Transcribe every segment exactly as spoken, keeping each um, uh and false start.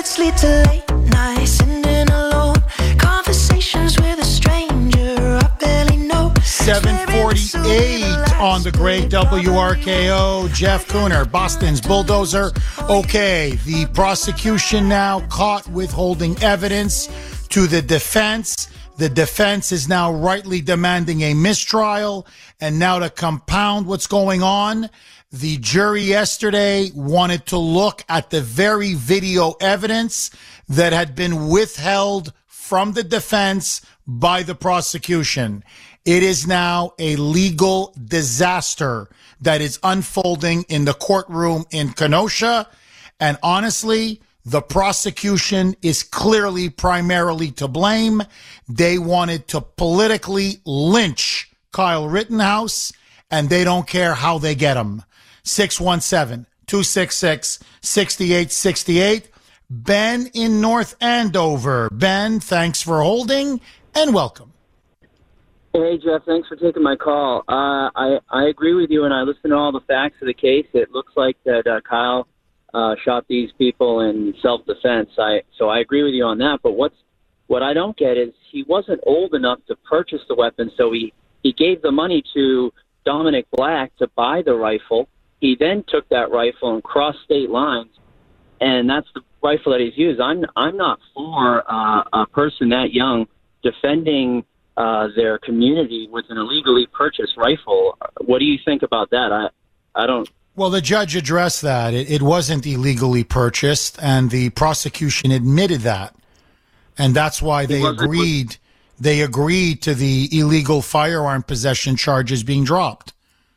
habits lead to late nights, sitting alone, conversations with a stranger I barely know. seven forty-eight on the great W R K O. Jeff Cooner, Boston's bulldozer. Okay, the prosecution now caught withholding evidence to the defense. The defense is now rightly demanding a mistrial. And now to compound what's going on, the jury yesterday wanted to look at the very video evidence that had been withheld from the defense by the prosecution. It is now a legal disaster that is unfolding in the courtroom in Kenosha. And honestly, the prosecution is clearly primarily to blame. They wanted to politically lynch Kyle Rittenhouse, and they don't care how they get him. six one seven, two six six, six eight six eight. Ben in North Andover. Ben, thanks for holding and welcome. Hey, Jeff, thanks for taking my call. Uh, I, I agree with you, and I listened to all the facts of the case. It looks like that uh, Kyle uh, shot these people in self-defense. I, so I agree with you on that. But what's, what I don't get is he wasn't old enough to purchase the weapon, so he, he gave the money to Dominic Black to buy the rifle. He then took that rifle and crossed state lines, and that's the rifle that he's used. I'm I'm not for uh, a person that young defending uh, their community with an illegally purchased rifle. What do you think about that? I I don't. Well, the judge addressed that. It, it wasn't illegally purchased, and the prosecution admitted that. And that's why they agreed they agreed to the illegal firearm possession charges being dropped.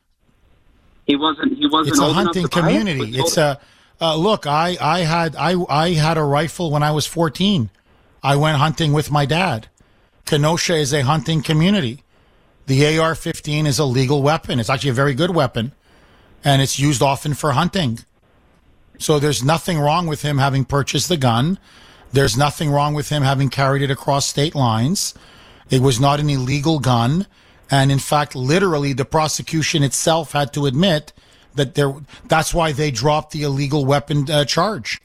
He wasn't he wasn't It's a old enough hunting to buy it? community. It's a uh, look, I, I had I I had a rifle when I was fourteen. I went hunting with my dad. Kenosha is a hunting community. The A R fifteen is a legal weapon. It's actually a very good weapon, and it's used often for hunting. So there's nothing wrong with him having purchased the gun. There's nothing wrong with him having carried it across state lines. It was not an illegal gun. And in fact, literally, the prosecution itself had to admit that there. That's why they dropped the illegal weapon uh, charge.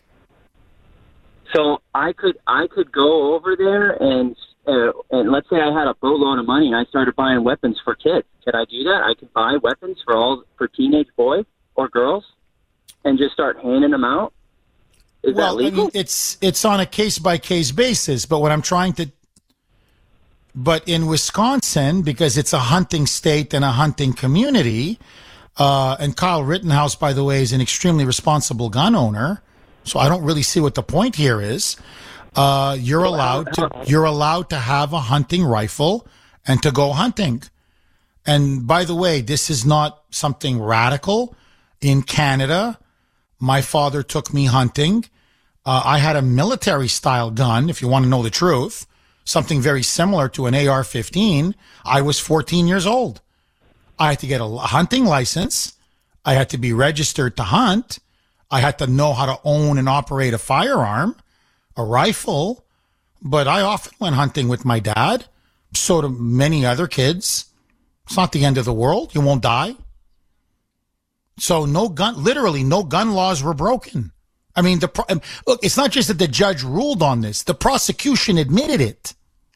So I could I could go over there and uh, and let's say I had a boatload of money and I started buying weapons for kids. Could I do that? I could buy weapons for all for teenage boys or girls and just start handing them out. Is well, that legal? I mean, it's it's on a case by case basis. But what I'm trying to But in Wisconsin, because it's a hunting state and a hunting community, uh, and Kyle Rittenhouse, by the way, is an extremely responsible gun owner, so I don't really see what the point here is. Uh, you're allowed to you're allowed to have a hunting rifle and to go hunting. And by the way, this is not something radical. In Canada, my father took me hunting. Uh, I had a military style gun, if you want to know the truth. Something very similar to an A R fifteen. I was fourteen years old. I had to get a hunting license. I had to be registered to hunt. I had to know how to own and operate a firearm, a rifle. But I often went hunting with my dad. So do many other kids. It's not the end of the world. You won't die. So no gun, literally no gun laws were broken. I mean, the look, it's not just that the judge ruled on this. The prosecution admitted it.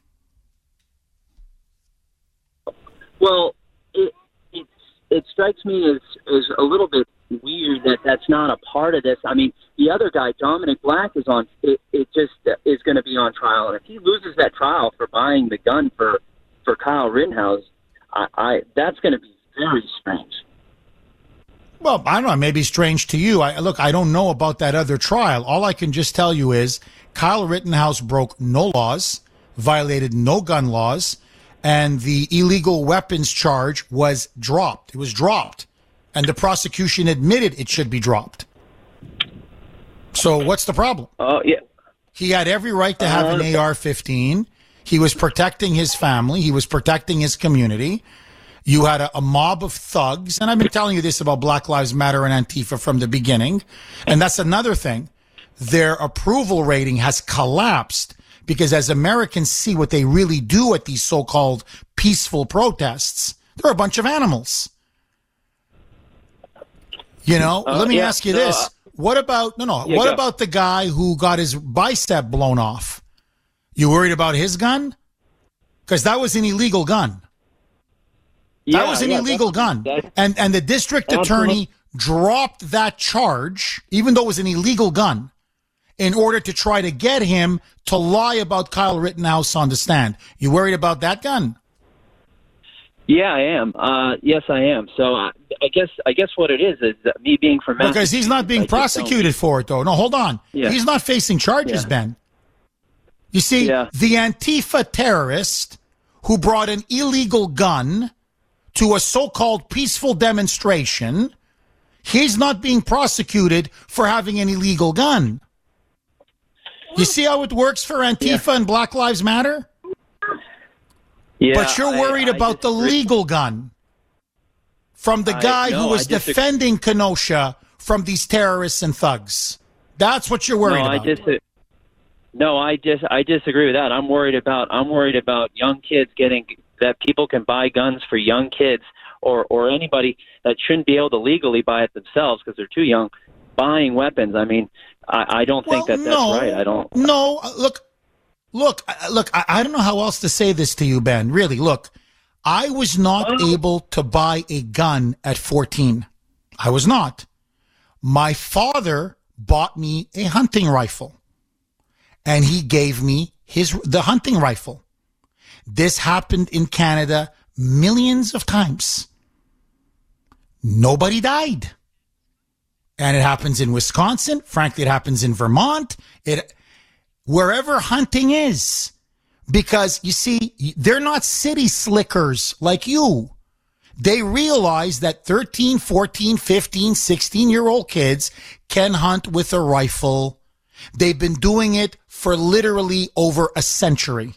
Well, it it, it strikes me as, as a little bit weird that that's not a part of this. I mean, the other guy, Dominic Black, is on. It, it just is going to be on trial, and if he loses that trial for buying the gun for for Kyle Rittenhouse, I, I that's going to be very strange. Well, I don't know. Maybe strange to you. I, look, I don't know about that other trial. All I can just tell you is Kyle Rittenhouse broke no laws, violated no gun laws, and the illegal weapons charge was dropped. It was dropped, and the prosecution admitted it should be dropped. So what's the problem? Oh, uh, yeah. He had every right to have uh, an A R fifteen. He was protecting his family. He was protecting his community. You had a, a mob of thugs, and I've been telling you this about Black Lives Matter and Antifa from the beginning, and that's another thing. Their approval rating has collapsed because as Americans see what they really do at these so-called peaceful protests, they're a bunch of animals. You know, uh, let me yeah, ask you so, this. what about, no, no, Yeah, what go. about the guy who got his bicep blown off? You worried about his gun? Because that was an illegal gun. Yeah, That was an yeah, illegal that's- gun. that's- And and the district attorney dropped that charge, even though it was an illegal gun, in order to try to get him to lie about Kyle Rittenhouse on the stand. You worried about that gun? Yeah, I am. Uh, yes, I am. So I, I guess I guess what it is is that me being from Because he's not being I just don't- prosecuted for it, though. No, hold on. Yeah. He's not facing charges, Yeah. Ben. You see, Yeah. the Antifa terrorist who brought an illegal gun to a so-called peaceful demonstration, he's not being prosecuted for having an illegal gun. You see how it works for Antifa Yeah. and Black Lives Matter? Yeah, But you're I- worried I about the disagree. legal gun from the I- guy no, who was I disagree. defending Kenosha from these terrorists and thugs. That's what you're worried no, I about. dis- no, I just I disagree with that. I'm worried about I'm worried about young kids getting that people can buy guns for young kids or or anybody that shouldn't be able to legally buy it themselves because they're too young buying weapons. I mean, I, I don't think Well, that that's no, right. I don't. No, uh, look, look, uh, look. I, I don't know how else to say this to you, Ben. Really, look. I was not Oh. able to buy a gun at fourteen. I was not. My father bought me a hunting rifle, and he gave me his the hunting rifle. This happened in Canada millions of times. Nobody died. And it happens in Wisconsin. Frankly, it happens in Vermont. It wherever hunting is. Because you see, they're not city slickers like you. They realize that thirteen, fourteen, fifteen, sixteen year old kids can hunt with a rifle. They've been doing it for literally over a century.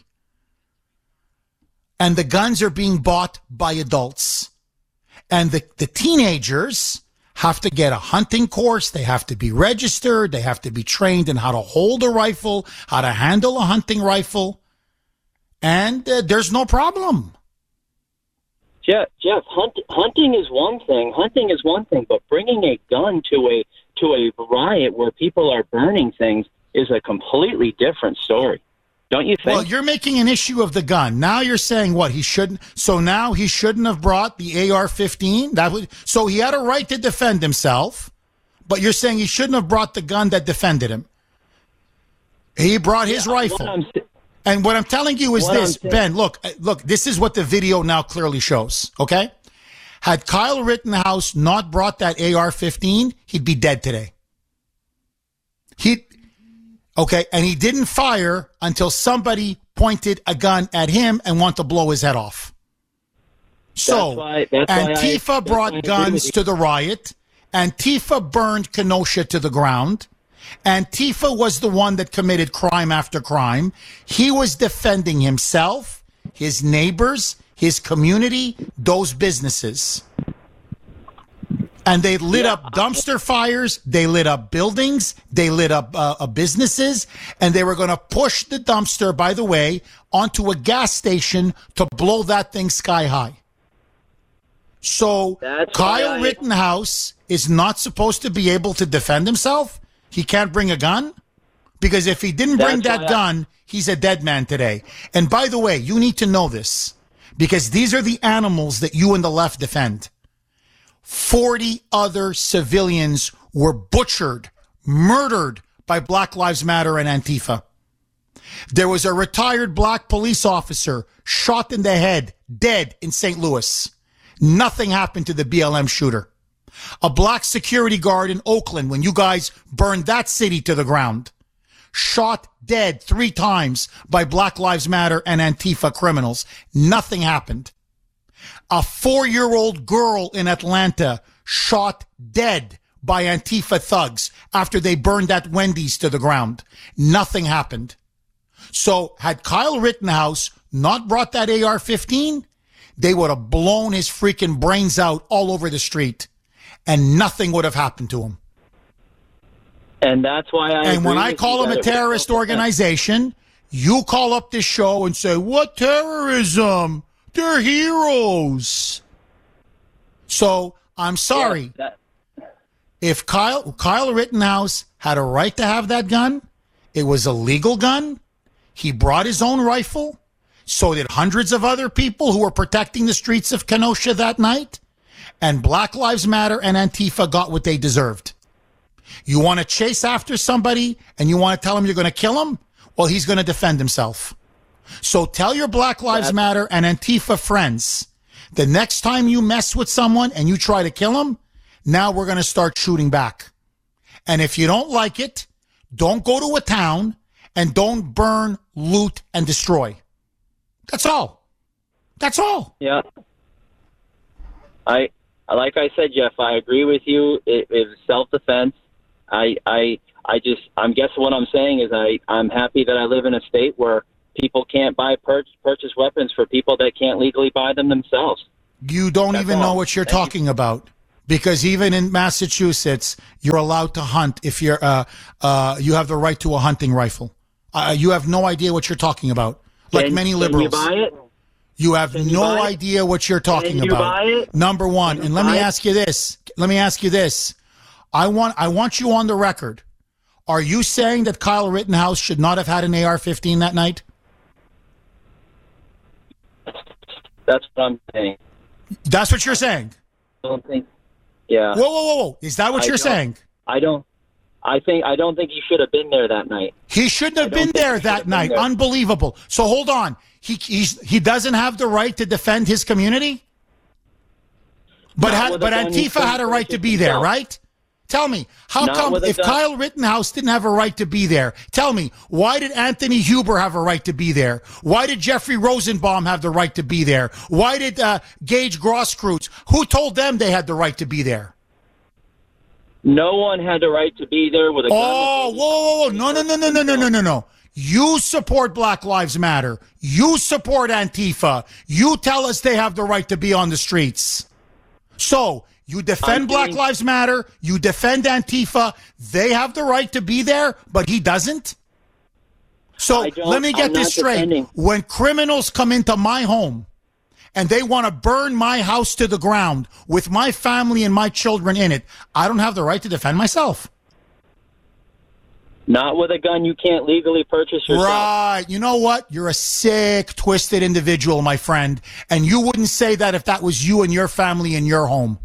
And the guns are being bought by adults. And the, the teenagers have to get a hunting course. They have to be registered. They have to be trained in how to hold a rifle, how to handle a hunting rifle. And uh, there's no problem. Jeff, Jeff, hunt, hunting is one thing. Hunting is one thing, but bringing a gun to a to a riot where people are burning things is a completely different story. Don't you think? Well, you're making an issue of the gun. Now you're saying what he shouldn't. So now he shouldn't have brought the A R fifteen. That would. So he had a right to defend himself, but you're saying he shouldn't have brought the gun that defended him. He brought his Yeah, rifle. what I'm sa- And what I'm telling you is What this, I'm saying- Ben, look, uh, look, this is what the video now clearly shows, okay? Had Kyle Rittenhouse not brought that A R fifteen, he'd be dead today. He, okay, and he didn't fire until somebody pointed a gun at him and wanted to blow his head off. So, That's why- that's why I- Antifa that's why I brought agree guns with you. to the riot. Antifa burned Kenosha to the ground. Antifa was the one that committed crime after crime. He was defending himself, his neighbors, his community, those businesses. And they lit up dumpster fires. They lit up buildings. They lit up uh, uh, businesses. And they were going to push the dumpster, by the way, onto a gas station to blow that thing sky high. So That's Kyle why I- Rittenhouse is not supposed to be able to defend himself. He can't bring a gun because if he didn't bring That's that why I- gun, he's a dead man today. And by the way, you need to know this because these are the animals that you and the left defend. forty other civilians were butchered, murdered by Black Lives Matter and Antifa. There was a retired black police officer shot in the head, dead in Saint Louis. Nothing happened to the B L M shooter. A black security guard in Oakland, when you guys burned that city to the ground, shot dead three times by Black Lives Matter and Antifa criminals. Nothing happened. A four-year-old girl in Atlanta shot dead by Antifa thugs after they burned that Wendy's to the ground. Nothing happened. So had Kyle Rittenhouse not brought that A R fifteen, they would have blown his freaking brains out all over the street and nothing would have happened to him. And that's why I. And when agree I with call you him a that it was terrorist self-defense. organization, you call up this show and say, what terrorism? They're heroes. So I'm sorry. Yeah, that- If Kyle Kyle Rittenhouse had a right to have that gun, it was a legal gun. He brought his own rifle. So did hundreds of other people who were protecting the streets of Kenosha that night. And Black Lives Matter and Antifa got what they deserved. You want to chase after somebody and you want to tell him you're going to kill him? Well, he's going to defend himself. So tell your Black Lives Matter and Antifa friends, the next time you mess with someone and you try to kill him, now we're going to start shooting back. And if you don't like it, don't go to a town and don't burn, loot, and destroy. That's all. That's all. Yeah. I, like I said, Jeff, I agree with you. It, it was self-defense. I, I, I just, I'm guessing what I'm saying is I, I'm happy that I live in a state where people can't buy, pur- purchase weapons for people that can't legally buy them themselves. You don't That's even all. know what you're Thank talking you. about. Because even in Massachusetts, you're allowed to hunt if you're, uh, uh, you have the right to a hunting rifle. Uh, you have no idea what you're talking about. Like Can- many can liberals. you buy it? You have Can you no buy it? idea what you're talking Can you about. buy it? Number one. Can you And let buy me it? ask you this. Let me ask you this. I want, I want you on the record. Are you saying that Kyle Rittenhouse should not have had an A R fifteen that night? That's what I'm saying. That's what you're saying. I don't think. Yeah. Whoa, whoa, whoa, whoa. Is that what I you're don't- saying? I don't. I think. I don't think he should have been there that night. He shouldn't have I don't been think there he should that have been night. there. Unbelievable. So hold on. He he's, he doesn't have the right to defend his community? But Not had, with a but gun he Antifa had a couldn't right to purchase be there, himself. right? Tell me, how Not come with a if gun. Kyle Rittenhouse didn't have a right to be there? Tell me, why did Anthony Huber have a right to be there? Why did Jeffrey Rosenbaum have the right to be there? Why did uh, Gage Grosskreutz? Who told them they had the right to be there? No one had the right to be there with a gun. Oh, whoa, whoa, whoa. No, no, no, no, no, no, no, no, no. You support Black Lives Matter. You support Antifa. You tell us they have the right to be on the streets. So, you defend I'm Black saying- Lives Matter. You defend Antifa. They have the right to be there, but he doesn't? So, I don't- let me get I'm this not straight. defending. When criminals come into my home and they want to burn my house to the ground with my family and my children in it, I don't have the right to defend myself. Not with a gun you can't legally purchase yourself. Right. You know what? You're a sick, twisted individual, my friend. And you wouldn't say that if that was you and your family in your home.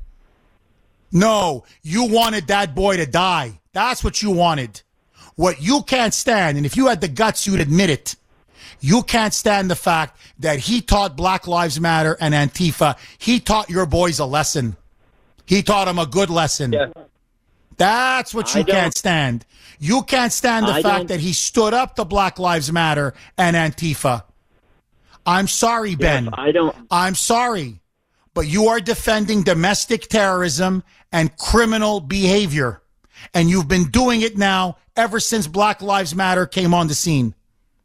No, you wanted that boy to die. That's what you wanted. What you can't stand, and if you had the guts, you'd admit it. You can't stand the fact that he taught Black Lives Matter and Antifa. He taught your boys a lesson. He taught them a good lesson. Yeah. That's what you I don't- can't stand. You can't stand the I fact don't- that he stood up to Black Lives Matter and Antifa. I'm sorry, Ben. I don't. I'm sorry, but you are defending domestic terrorism and criminal behavior. And you've been doing it now ever since Black Lives Matter came on the scene.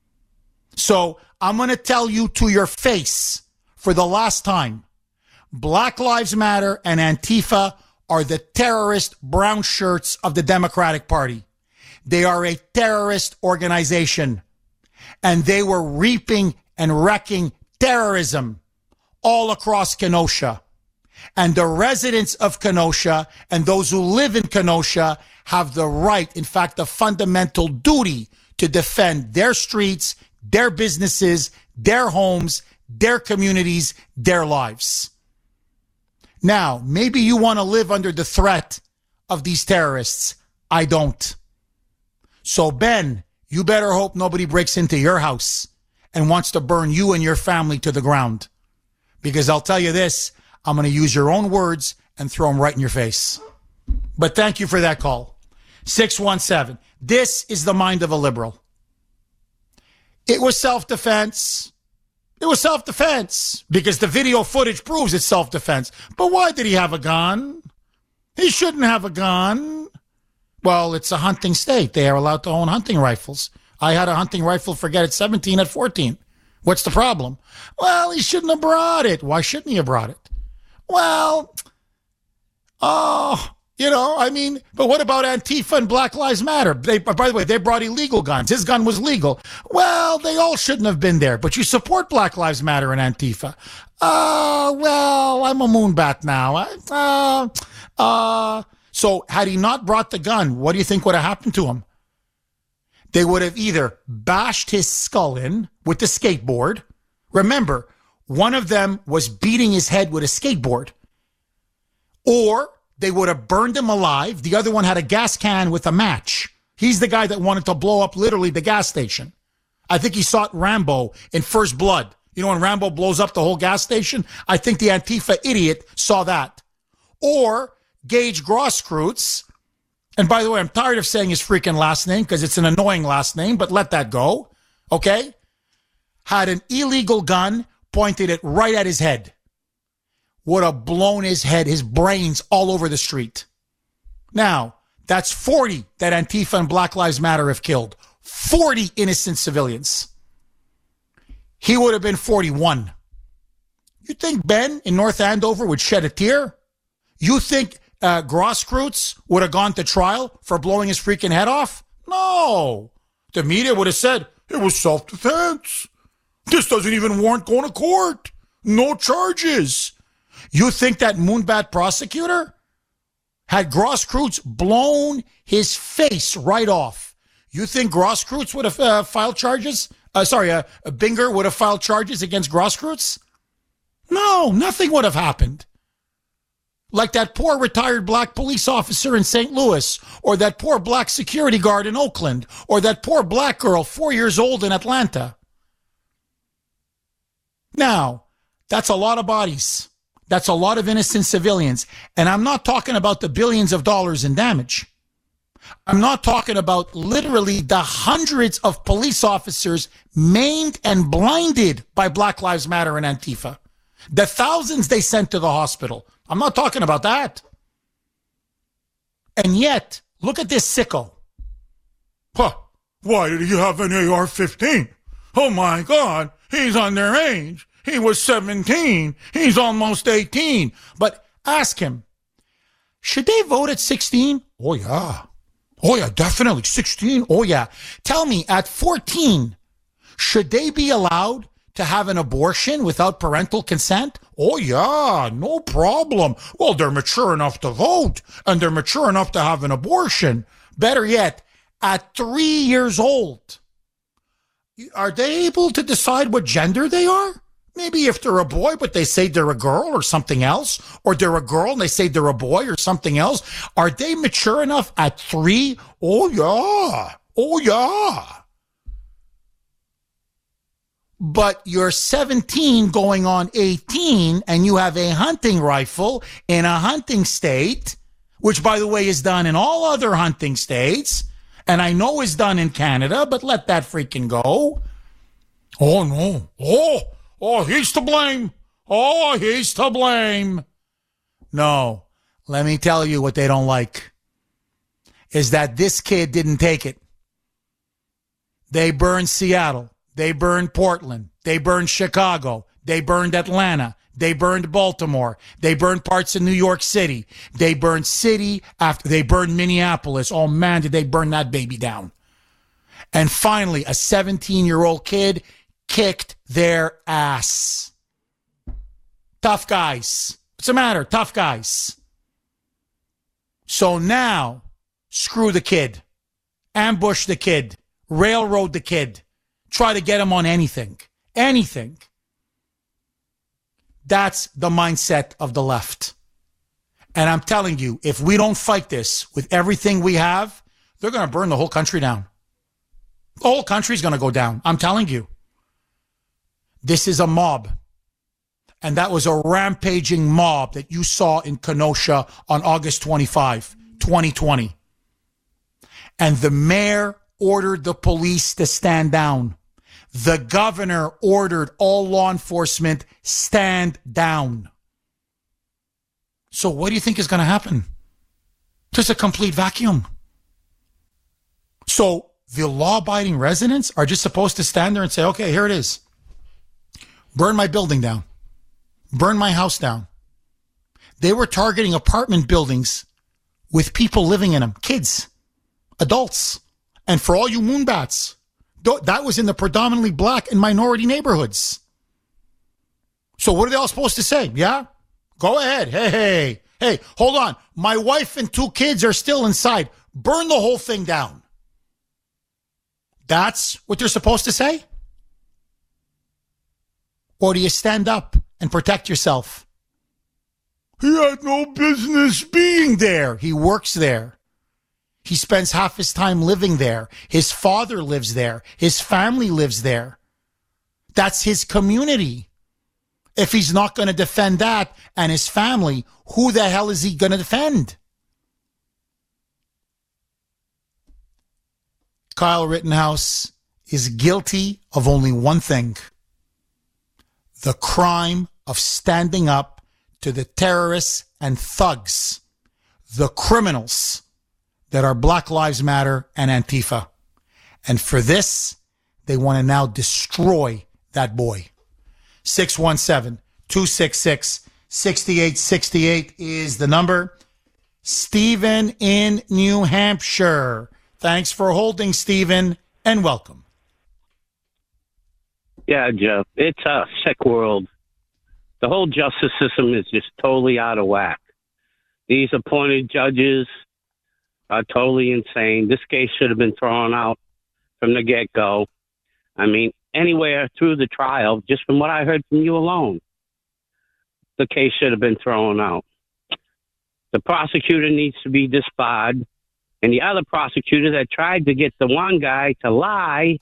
So I'm going to tell you to your face for the last time, Black Lives Matter and Antifa are the terrorist brown shirts of the Democratic Party. They are a terrorist organization, and they were reaping and wrecking terrorism all across Kenosha. And the residents of Kenosha and those who live in Kenosha have the right, in fact, the fundamental duty to defend their streets, their businesses, their homes, their communities, their lives. Now, maybe you want to live under the threat of these terrorists. I don't. So, Ben, you better hope nobody breaks into your house and wants to burn you and your family to the ground. Because I'll tell you this, I'm going to use your own words and throw them right in your face. But thank you for that call. six one seven. This is the mind of a liberal. It was self-defense. It was self-defense because the video footage proves it's self-defense. But why did he have a gun? He shouldn't have a gun. Well, it's a hunting state. They are allowed to own hunting rifles. I had a hunting rifle, forget it, seventeen at fourteen. What's the problem? Well, he shouldn't have brought it. Why shouldn't he have brought it? Well, oh, you know, I mean, but what about Antifa and Black Lives Matter? They, by the way, they brought illegal guns. His gun was legal. Well, they all shouldn't have been there, but you support Black Lives Matter and Antifa. Uh, well, I'm a moonbat now. Uh, uh, So had he not brought the gun, what do you think would have happened to him? They would have either bashed his skull in with the skateboard. Remember, one of them was beating his head with a skateboard. Or they would have burned him alive. The other one had a gas can with a match. He's the guy that wanted to blow up literally the gas station. I think he saw it Rambo in First Blood. You know when Rambo blows up the whole gas station? I think the Antifa idiot saw that. Or Gage Grosskreutz, and by the way, I'm tired of saying his freaking last name because it's an annoying last name, but let that go, okay? Had an illegal gun, pointed it right at his head. Would have blown his head, his brains all over the street. Now, that's forty that Antifa and Black Lives Matter have killed. forty innocent civilians. He would have been forty-one. You think Ben in North Andover would shed a tear? You think uh, Grosskreutz would have gone to trial for blowing his freaking head off? No. The media would have said, it was self-defense. This doesn't even warrant going to court. No charges. You think that Moonbat prosecutor had Grosskreutz blown his face right off? You think Grosskreutz would have uh, filed charges? Uh, sorry, uh, Binger would have filed charges against Grosskreutz? No, nothing would have happened. Like that poor retired black police officer in Saint Louis, or that poor black security guard in Oakland, or that poor black girl four years old in Atlanta. Now, that's a lot of bodies. That's a lot of innocent civilians. And I'm not talking about the billions of dollars in damage. I'm not talking about literally the hundreds of police officers maimed and blinded by Black Lives Matter and Antifa. The thousands they sent to the hospital. I'm not talking about that. And yet, look at this sicko. Huh, why did he have an A R fifteen? Oh my God, he's underage. He was seventeen. He's almost eighteen. But ask him, should they vote at sixteen? Oh yeah. Oh yeah, definitely. sixteen? Oh yeah. Tell me, at fourteen, should they be allowed to have an abortion without parental consent? Oh, yeah, no problem. Well, they're mature enough to vote, and they're mature enough to have an abortion. Better yet, at three years old, are they able to decide what gender they are? Maybe if they're a boy, but they say they're a girl or something else, or they're a girl and they say they're a boy or something else. Are they mature enough at three? Oh, yeah. Oh, yeah. But you're seventeen going on eighteen and you have a hunting rifle in a hunting state, which, by the way, is done in all other hunting states, and I know is done in Canada, but let that freaking go. Oh, no. Oh, oh, he's to blame. Oh, he's to blame. No, let me tell you what they don't like is that this kid didn't take it. They burned Seattle. They burned Portland. They burned Chicago. They burned Atlanta. They burned Baltimore. They burned parts of New York City. They burned city after they burned Minneapolis. Oh man, did they burn that baby down. And finally, a seventeen-year-old kid kicked their ass. Tough guys. What's the matter? Tough guys. So now, screw the kid. Ambush the kid. Railroad the kid. Try to get him on anything. Anything. That's the mindset of the left. And I'm telling you, if we don't fight this with everything we have, they're going to burn the whole country down. The whole country's going to go down. I'm telling you. This is a mob. And that was a rampaging mob that you saw in Kenosha on August twenty-fifth, twenty twenty. And the mayor ordered the police to stand down. The governor ordered all law enforcement stand down. So what do you think is going to happen? Just a complete vacuum. So the law-abiding residents are just supposed to stand there and say, okay, here it is. Burn my building down. Burn my house down. They were targeting apartment buildings with people living in them, kids, adults. And for all you moonbats, that was in the predominantly black and minority neighborhoods. So what are they all supposed to say? Yeah? Go ahead. Hey, hey, Hey, hold on. My wife and two kids are still inside. Burn the whole thing down. That's what you're supposed to say? Or do you stand up and protect yourself? He had no business being there. He works there. He spends half his time living there. His father lives there. His family lives there. That's his community. If he's not going to defend that and his family, who the hell is he going to defend? Kyle Rittenhouse is guilty of only one thing: the crime of standing up to the terrorists and thugs, the criminals that are Black Lives Matter and Antifa. And for this, they want to now destroy that boy. six one seven, two six six, six eight six eight is the number. Stephen in New Hampshire. Thanks for holding, Stephen, and welcome. Yeah, Jeff, it's a sick world. The whole justice system is just totally out of whack. These appointed judges are totally insane. This case should have been thrown out from the get-go. I mean, anywhere through the trial, just from what I heard from you alone, the case should have been thrown out. The prosecutor needs to be disbarred, and the other prosecutor that tried to get the one guy to lie,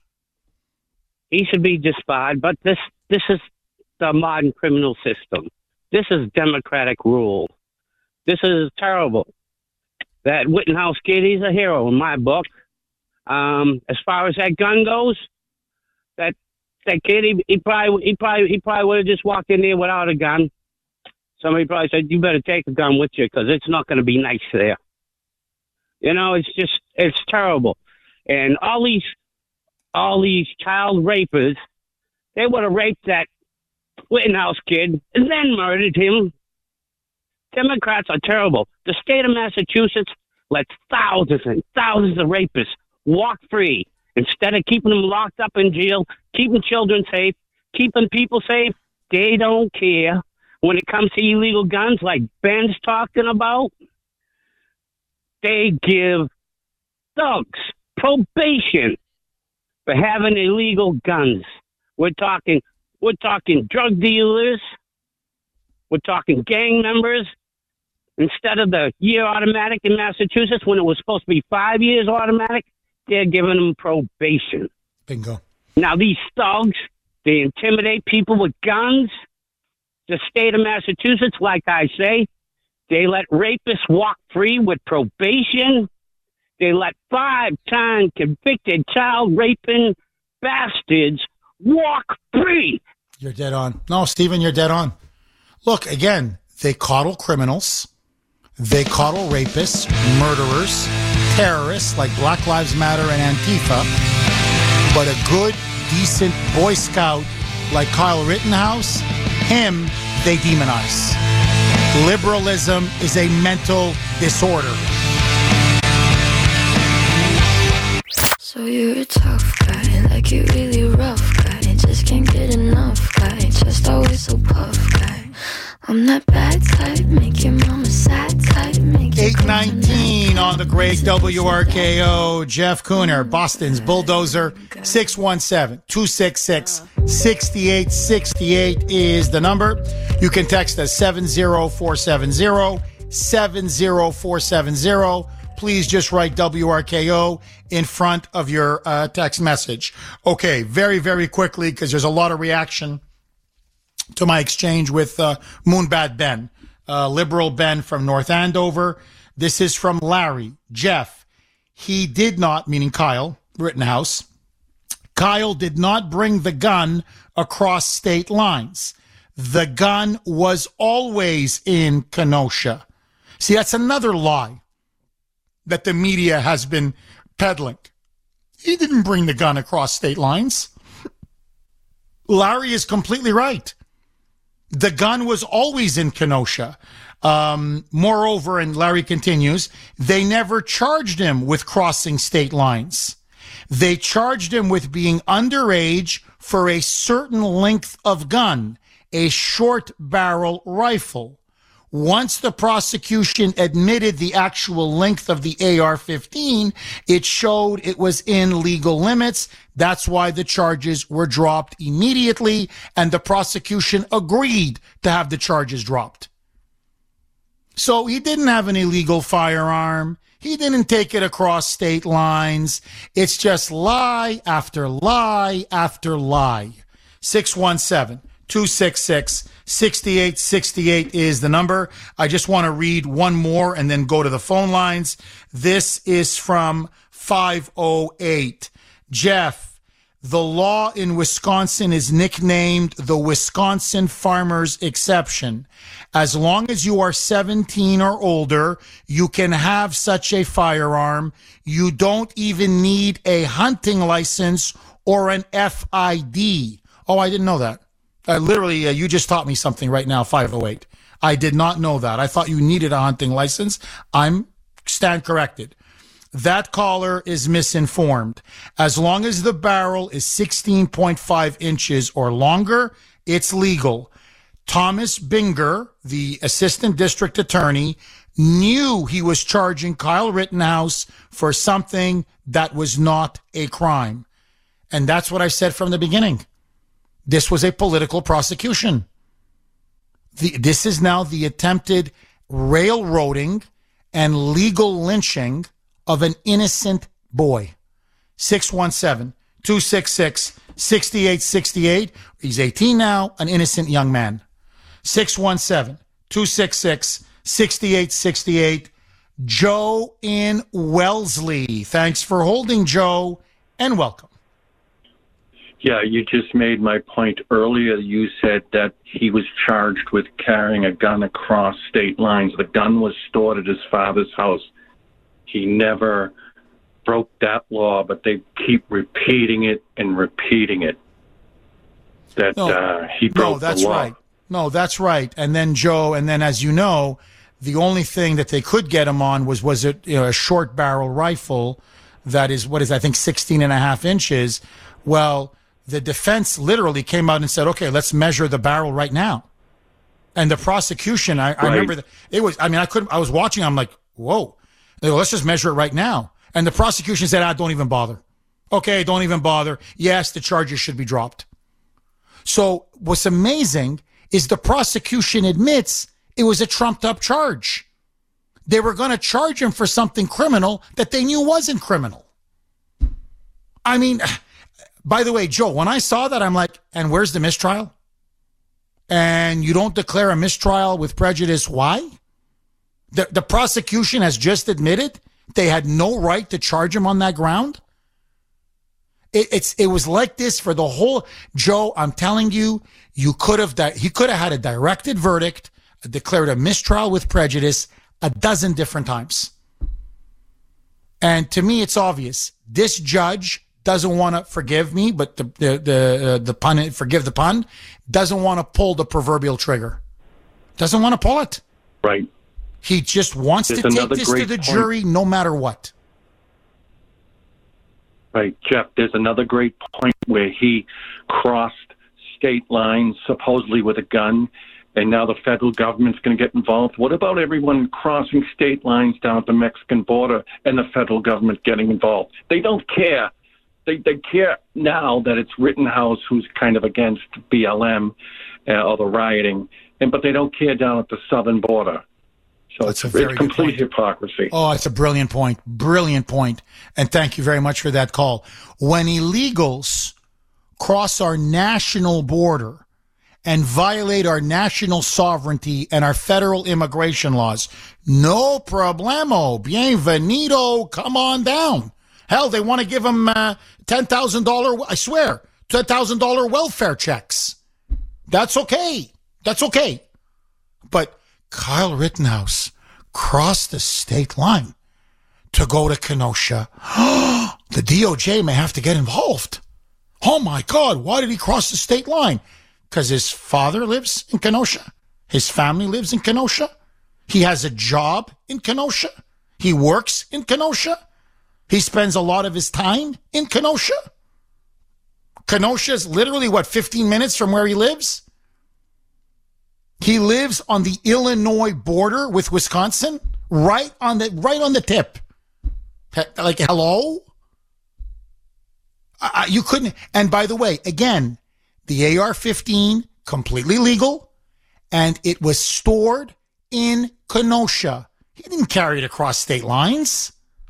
he should be disbarred. But this this is the modern criminal system. This is democratic rule. This is terrible. That Rittenhouse kid, he's a hero in my book. Um, as far as that gun goes, that that kid, he, he probably he probably he probably would have just walked in there without a gun. Somebody probably said, "You better take a gun with you because it's not going to be nice there." You know, it's just it's terrible. And all these all these child rapers, they would have raped that Rittenhouse kid and then murdered him. Democrats are terrible. The state of Massachusetts lets thousands and thousands of rapists walk free. Instead of keeping them locked up in jail, keeping children safe, keeping people safe, they don't care. When it comes to illegal guns like Ben's talking about, they give thugs probation for having illegal guns. We're talking, we're talking drug dealers. We're talking gang members. Instead of the year automatic in Massachusetts, when it was supposed to be five years automatic, they're giving them probation. Bingo. Now, these thugs, they intimidate people with guns. The state of Massachusetts, like I say, they let rapists walk free with probation. They let five-time convicted child raping bastards walk free. You're dead on. No, Stephen, you're dead on. Look, again, they coddle criminals. They coddle rapists, murderers, terrorists like Black Lives Matter and Antifa. But a good, decent Boy Scout like Kyle Rittenhouse, him, they demonize. Liberalism is a mental disorder. So you're a tough guy, like you really rough guy. Just can't get enough guy, just always so puff guy. I'm that bad type, make your mama sad type. eight nineteen on the great W R K O. Jeff Cooner, Boston's Bulldozer. six one seven, two six six, six eight six eight is the number. You can text us seven zero four seven zero, seven zero four seven zero. Please just write W R K O in front of your uh, text message. Okay, very, very quickly, because there's a lot of reaction to my exchange with uh, Moonbat Ben, uh, liberal Ben from North Andover. This is from Larry. Jeff, he did not, meaning Kyle Rittenhouse, Kyle did not bring the gun across state lines. The gun was always in Kenosha. See, that's another lie that the media has been peddling. He didn't bring the gun across state lines. Larry is completely right. The gun was always in Kenosha. Um, moreover, and Larry continues, they never charged him with crossing state lines. They charged him with being underage for a certain length of gun, a short barrel rifle. Once the prosecution admitted the actual length of the A R fifteen, it showed it was in legal limits. That's why the charges were dropped immediately, and the prosecution agreed to have the charges dropped. So he didn't have an illegal firearm. He didn't take it across state lines. It's just lie after lie after lie. six one seven, two six six, six eight six eight is the number. I just want to read one more and then go to the phone lines. This is from five oh eight. Jeff, the law in Wisconsin is nicknamed the Wisconsin Farmer's Exception. As long as you are seventeen or older, you can have such a firearm. You don't even need a hunting license or an F I D. Oh, I didn't know that. Uh, literally, uh, you just taught me something right now, five oh eight. I did not know that. I thought you needed a hunting license. I'm stand corrected. That caller is misinformed. As long as the barrel is sixteen point five inches or longer, it's legal. Thomas Binger, the assistant district attorney, knew he was charging Kyle Rittenhouse for something that was not a crime. And that's what I said from the beginning. This was a political prosecution. The, this is now the attempted railroading and legal lynching of an innocent boy. six one seven, two six six, six eight six eight. He's eighteen now, an innocent young man. six one seven, two six six, six eight six eight. Joe in Wellesley. Thanks for holding, Joe, and welcome. Yeah, you just made my point earlier. You said that he was charged with carrying a gun across state lines. The gun was stored at his father's house. He never broke that law, but they keep repeating it and repeating it. That no, uh, he broke no, that's the law. right. No, that's right. And then Joe, and then as you know, the only thing that they could get him on was was it you know, a short barrel rifle that is what is I think sixteen and a half inches. Well, the defense literally came out and said, "Okay, let's measure the barrel right now." And the prosecution, I, right. I remember that it was. I mean, I couldn't. I was watching. I'm like, "Whoa!" They go, let's just measure it right now. And the prosecution said, "Ah, don't even bother." Okay, don't even bother. Yes, the charges should be dropped. So what's amazing is the prosecution admits it was a trumped-up charge. They were going to charge him for something criminal that they knew wasn't criminal. I mean, by the way, Joe, when I saw that, I'm like, and where's the mistrial? And you don't declare a mistrial with prejudice. Why? The, the prosecution has just admitted they had no right to charge him on that ground. It, it's it was like this for the whole. Joe, I'm telling you, you could have di- he could have had a directed verdict, declared a mistrial with prejudice a dozen different times. And to me, it's obvious. This judge doesn't want to forgive me, but the the the, uh, the pun, forgive the pun, doesn't want to pull the proverbial trigger. Doesn't want to pull it. Right. He just wants There's to take this to the point. jury no matter what. Right, Jeff, there's another great point where he crossed state lines supposedly with a gun, and now the federal government's going to get involved. What about everyone crossing state lines down at the Mexican border and the federal government getting involved? They don't care. They they care now that it's Rittenhouse who's kind of against B L M uh, or the rioting, and but they don't care down at the southern border. So That's it's, a very it's complete good point. hypocrisy. Oh, it's a brilliant point. Brilliant point. And thank you very much for that call. When illegals cross our national border and violate our national sovereignty and our federal immigration laws, no problemo. Bienvenido. Come on down. Hell, they want to give them uh, ten thousand dollars, I swear, ten thousand dollars welfare checks. That's okay. That's okay. But Kyle Rittenhouse crossed the state line to go to Kenosha. The D O J may have to get involved. Oh my God, why did he cross the state line? Because his father lives in Kenosha. His family lives in Kenosha. He has a job in Kenosha. He works in Kenosha. He spends a lot of his time in Kenosha. Kenosha is literally, what, fifteen minutes from where he lives? He lives on the Illinois border with Wisconsin, right on the right on the tip. Like, hello? Uh, you couldn't. And by the way, again, the A R fifteen, completely legal, and it was stored in Kenosha. He didn't carry it across state lines.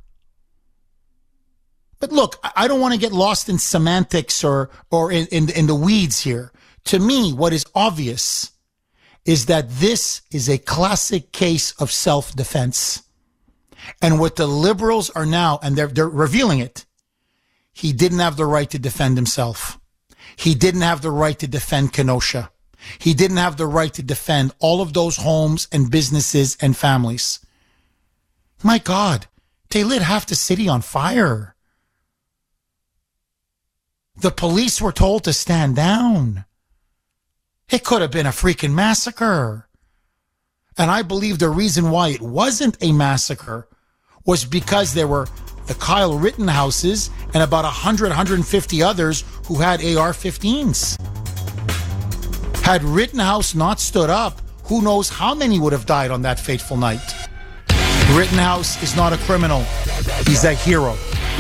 But look, I don't want to get lost in semantics or or in, in, in the weeds here. To me, what is obvious is that this is a classic case of self-defense. And what the liberals are now, and they're, they're revealing it, he didn't have the right to defend himself. He didn't have the right to defend Kenosha. He didn't have the right to defend all of those homes and businesses and families. My God, they lit half the city on fire. The police were told to stand down. It could have been a freaking massacre. And I believe the reason why it wasn't a massacre was because there were the Kyle Rittenhouses and about one hundred, one hundred fifty others who had A R fifteens. Had Rittenhouse not stood up, who knows how many would have died on that fateful night. Rittenhouse is not a criminal. He's a hero.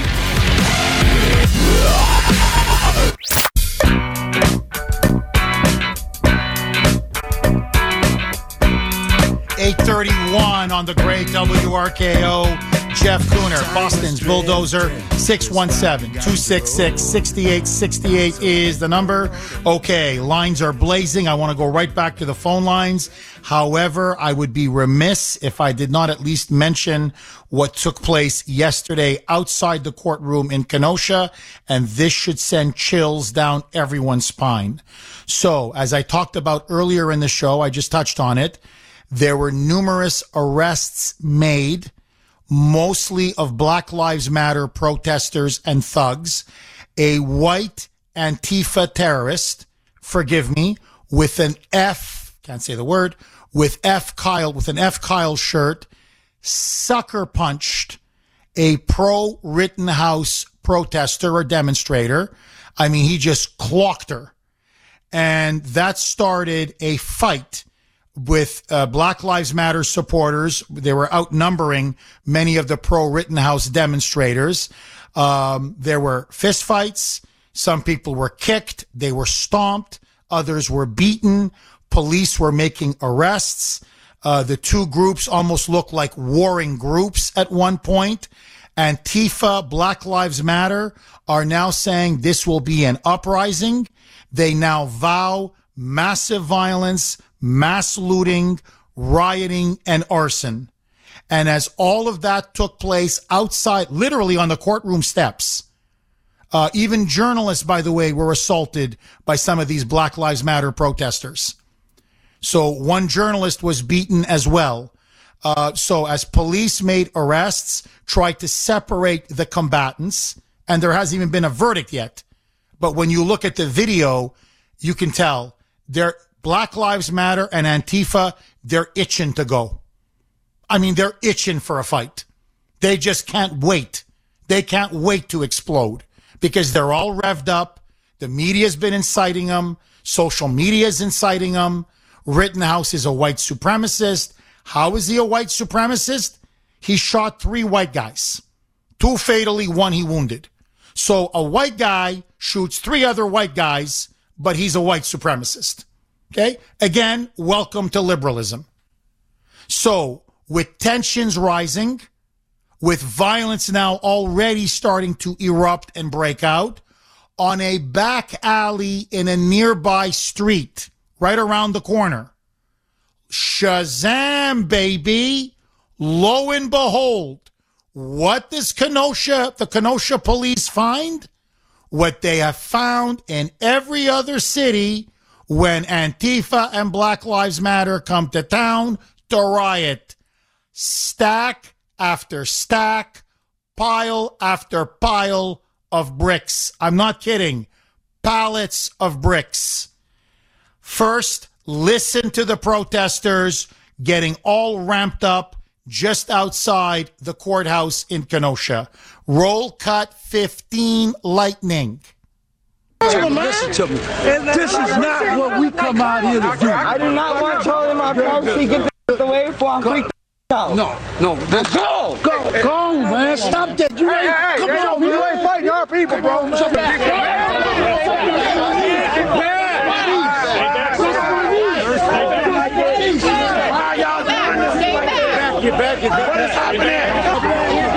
eight thirty-one on the great W R K O. Jeff Cooner, Boston's Bulldozer. Six one seven, two six six, six eight six eight is the number. Okay, lines are blazing. I want to go right back to the phone lines. However, I would be remiss if I did not at least mention what took place yesterday outside the courtroom in Kenosha, and this should send chills down everyone's spine. So, as I talked about earlier in the show, I just touched on it, there were numerous arrests made, mostly of Black Lives Matter protesters and thugs. A white Antifa terrorist, forgive me, with an F, can't say the word, with F Kyle, with an F Kyle shirt, sucker punched a pro Rittenhouse protester or demonstrator. I mean, he just clocked her. And that started a fight with uh, Black Lives Matter supporters. They were outnumbering many of the pro-Rittenhouse demonstrators. Um, there were fistfights. Some people were kicked. They were stomped. Others were beaten. Police were making arrests. Uh, the two groups almost looked like warring groups at one point. Antifa, Black Lives Matter are now saying this will be an uprising. They now vow massive violence, mass looting, rioting, and arson. And as all of that took place outside, literally on the courtroom steps, uh, even journalists, by the way, were assaulted by some of these Black Lives Matter protesters. So one journalist was beaten as well. Uh, so as police made arrests, tried to separate the combatants, and there hasn't even been a verdict yet. But when you look at the video, you can tell they're Black Lives Matter and Antifa, they're itching to go. I mean, they're itching for a fight. They just can't wait. They can't wait to explode because they're all revved up. The media's been inciting them. Social media's inciting them. Rittenhouse is a white supremacist. How is he a white supremacist? He shot three white guys. Two fatally, one he wounded. So a white guy shoots three other white guys, but he's a white supremacist. Okay? Again, welcome to liberalism. So, with tensions rising, with violence now already starting to erupt and break out, on a back alley in a nearby street, right around the corner, Shazam, baby! Lo and behold, what does Kenosha, the Kenosha police find? What they have found in every other city when Antifa and Black Lives Matter come to town to riot. Stack after stack, pile after pile of bricks. I'm not kidding. Pallets of bricks. First, listen to the protesters getting all ramped up just outside the courthouse in Kenosha. Roll cut fifteen lightning. Listen to me. This is not what we come out here to do. I do not want Charlie in my car. She get the way before I'm freaked out. No, no. Let's go. Go, go, man. Stop that. You ain't. Hey, hey, Come on, you you ain't fighting our people, bro. Shut the Get back, get back. What is happening?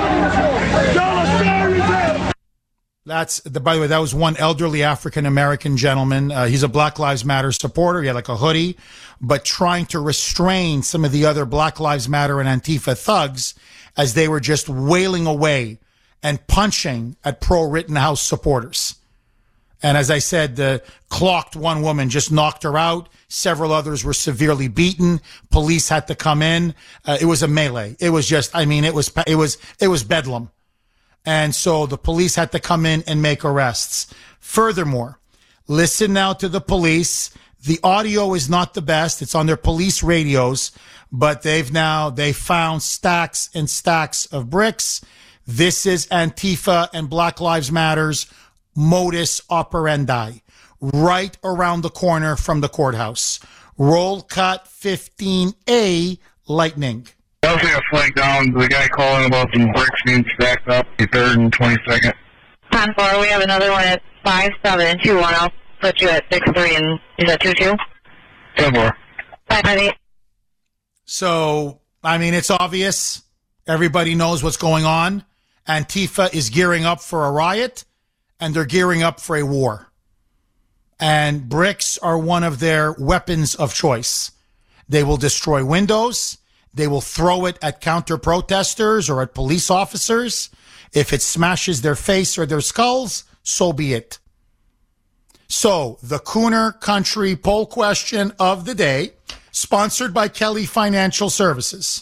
That's the. By the way, that was one elderly African American gentleman. Uh, he's a Black Lives Matter supporter. He had like a hoodie, but trying to restrain some of the other Black Lives Matter and Antifa thugs as they were just wailing away and punching at pro Rittenhouse supporters. And as I said, the clocked one woman, just knocked her out. Several others were severely beaten. Police had to come in. Uh, it was a melee. It was just, I mean, it was, it was, it was bedlam. And so the police had to come in and make arrests. Furthermore, listen now to the police. The audio is not the best. It's on their police radios, but they've now, they found stacks and stacks of bricks. This is Antifa and Black Lives Matter's modus operandi right around the corner from the courthouse. Roll cut fifteen A, lightning. I also got flagged down. The guy calling about some bricks being stacked up, the third and twenty-second. ten four, we have another one at five seven two one. I'll put you at six three, and is that two two? ten four. five eight. So, I mean, it's obvious. Everybody knows what's going on. Antifa is gearing up for a riot, and they're gearing up for a war. And bricks are one of their weapons of choice. They will destroy windows. They will throw it at counter-protesters or at police officers. If it smashes their face or their skulls, so be it. So, the Cooner Country poll question of the day, sponsored by Kelly Financial Services.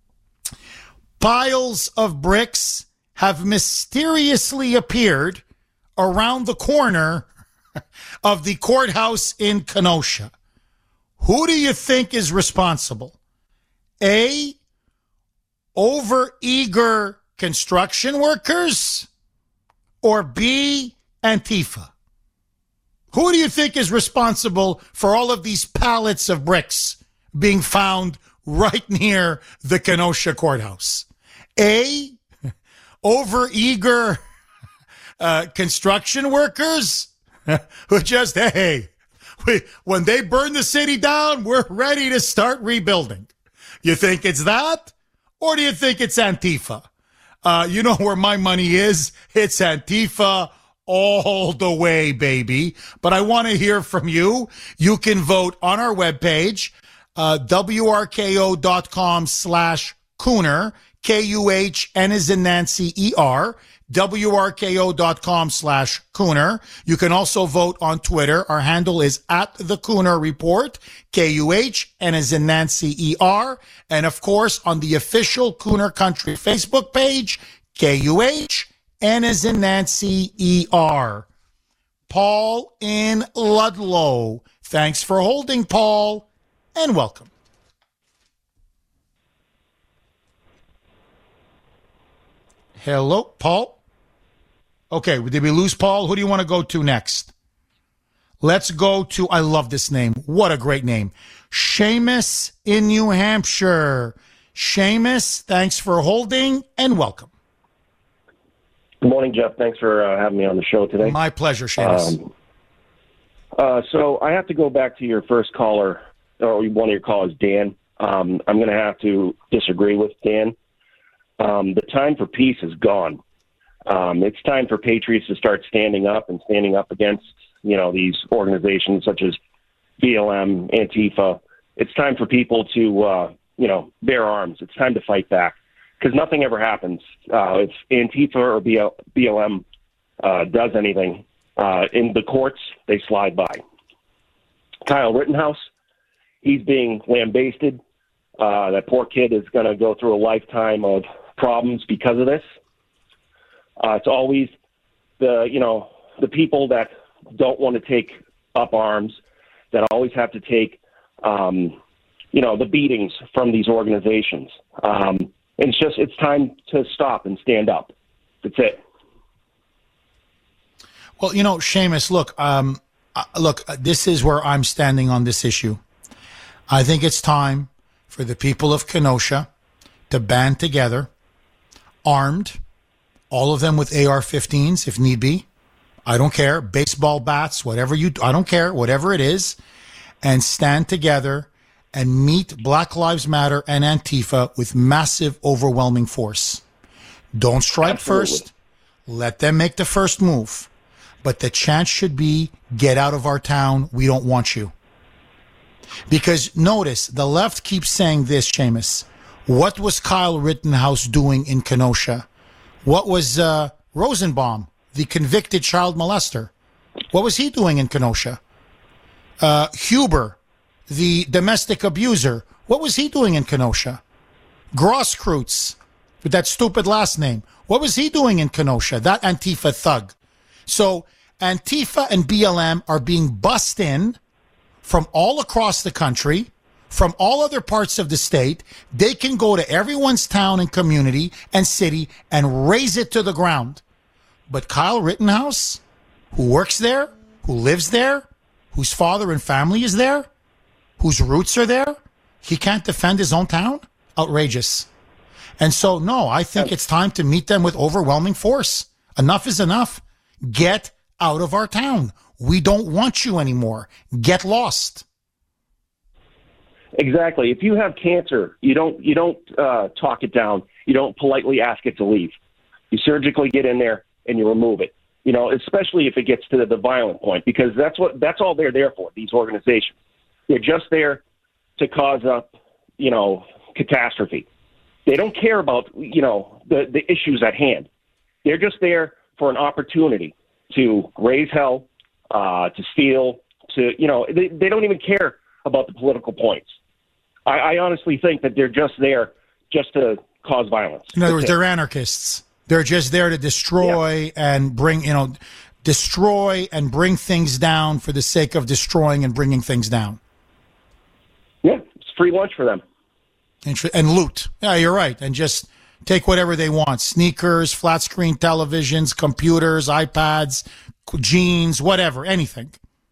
Piles of bricks have mysteriously appeared around the corner of the courthouse in Kenosha. Who do you think is responsible? A, overeager construction workers, or B, Antifa? Who do you think is responsible for all of these pallets of bricks being found right near the Kenosha courthouse? A, overeager uh, construction workers who just, hey, we, when they burn the city down, we're ready to start rebuilding. You think it's that? Or do you think it's Antifa? Uh, you know where my money is? It's Antifa all the way, baby. But I want to hear from you. You can vote on our webpage, uh, W R K O dot com slash Cooner, K U H N as in Nancy, E R, W R K O dot com slash Cooner. You can also vote on Twitter. Our handle is at the Cooner Report, K U H N as in Nancy, E R. And of course, on the official Cooner Country Facebook page, K U H N as in Nancy, E R. Paul in Ludlow. Thanks for holding, Paul, and welcome. Hello, Paul? Okay, did we lose Paul? Who do you want to go to next? Let's go to, I love this name. What a great name. Seamus in New Hampshire. Seamus, thanks for holding and welcome. Good morning, Jeff. Thanks for uh, having me on the show today. My pleasure, Seamus. Um, uh, so I have to go back to your first caller, or one of your callers, Dan. Um, I'm going to have to disagree with Dan. Um, the time for peace is gone. Um, it's time for patriots to start standing up and standing up against, you know, these organizations such as B L M, Antifa. It's time for people to, uh, you know, bear arms. It's time to fight back because nothing ever happens. Uh, if Antifa or B L M uh, does anything uh, in the courts, they slide by. Kyle Rittenhouse, he's being lambasted. Uh, that poor kid is going to go through a lifetime of problems because of this. Uh, it's always the, you know, the people that don't want to take up arms that always have to take, um, you know, the beatings from these organizations. Um, and it's just, it's time to stop and stand up. That's it. Well, you know, Seamus, look, um, uh, look, uh, this is where I'm standing on this issue. I think it's time for the people of Kenosha to band together, armed, all of them with A R fifteens if need be. I don't care. Baseball bats, whatever you, I don't care, whatever it is, and stand together and meet Black Lives Matter and Antifa with massive, overwhelming force. Don't strike Absolutely. first. Let them make the first move. But the chant should be, get out of our town. We don't want you. Because notice, the left keeps saying this, Seamus. What was Kyle Rittenhouse doing in Kenosha? What was uh, Rosenbaum, the convicted child molester? What was he doing in Kenosha? Uh, Huber, the domestic abuser. What was he doing in Kenosha? Grosskreutz, with that stupid last name. What was he doing in Kenosha? That Antifa thug. So Antifa and B L M are being bussed in from all across the country, from all other parts of the state. They can go to everyone's town and community and city and raze it to the ground. But Kyle Rittenhouse, who works there, who lives there, whose father and family is there, whose roots are there, he can't defend his own town? Outrageous. And so, no, I think it's time to meet them with overwhelming force. Enough is enough. Get out of our town. We don't want you anymore. Get lost. Exactly. If you have cancer, you don't you don't uh, talk it down. You don't politely ask it to leave. You surgically get in there and you remove it. You know, especially if it gets to the, the violent point, because that's what that's all they're there for. These organizations, they're just there to cause up, you know, catastrophe. They don't care about, you know, the, the issues at hand. They're just there for an opportunity to raise hell, uh, to steal, to, you know, they, they don't even care about the political points. I, I honestly think that they're just there just to cause violence. In other words, they're anarchists. They're just there to destroy yeah. and bring, you know, destroy and bring things down for the sake of destroying and bringing things down. Yeah, it's free lunch for them. And loot. Yeah, you're right. And just take whatever they want. Sneakers, flat screen televisions, computers, iPads, jeans, whatever, anything.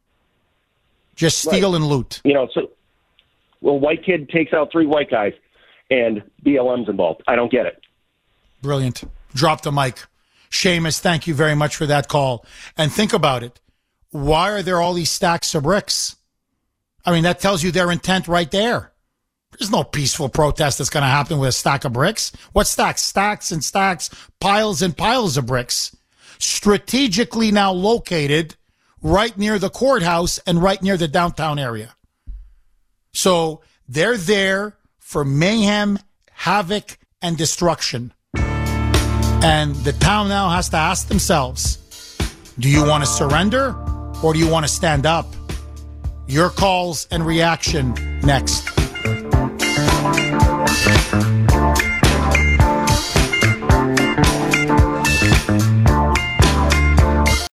Just steal right. and loot. You know, so, well, white kid takes out three white guys and B L M's involved. I don't get it. Brilliant. Drop the mic. Seamus, thank you very much for that call. And think about it. Why are there all these stacks of bricks? I mean, that tells you their intent right there. There's no peaceful protest that's going to happen with a stack of bricks. What stacks? Stacks and stacks, piles and piles of bricks. Strategically now located right near the courthouse and right near the downtown area. So they're there for mayhem, havoc, and destruction. And the town now has to ask themselves, do you want to surrender or do you want to stand up? Your calls and reaction next.